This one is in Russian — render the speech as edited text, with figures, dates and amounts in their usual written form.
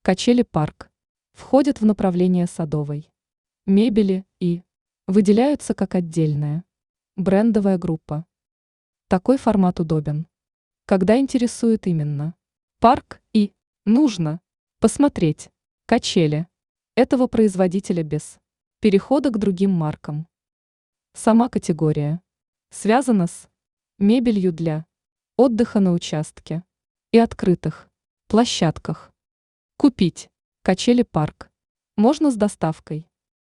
Качели парк входят в направление садовой мебели и выделяются как отдельная брендовая группа. Такой формат удобен, когда интересует именно парк и нужно посмотреть качели этого производителя без перехода к другим маркам. Сама категория связана с мебелью для отдыха на участке и открытых площадках. Купить качели парк можно с доставкой